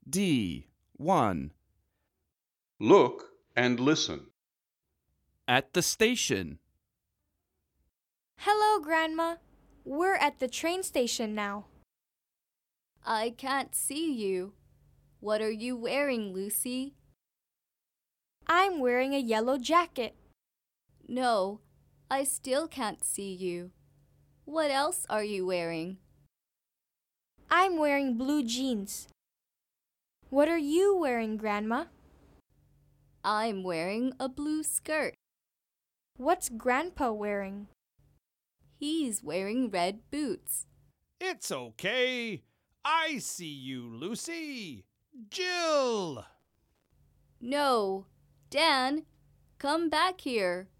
D1. Look and listen. At the station. Hello, Grandma. We're at the train station now. I can't see you. What are you wearing, Lucy? I'm wearing a yellow jacket. No, I still can't see you. What else are you wearing? I'm wearing blue jeans. What are you wearing, Grandma? I'm wearing a blue skirt. What's Grandpa wearing? He's wearing red boots. It's okay. I see you, Lucy. Jill! No, Dan, come back here.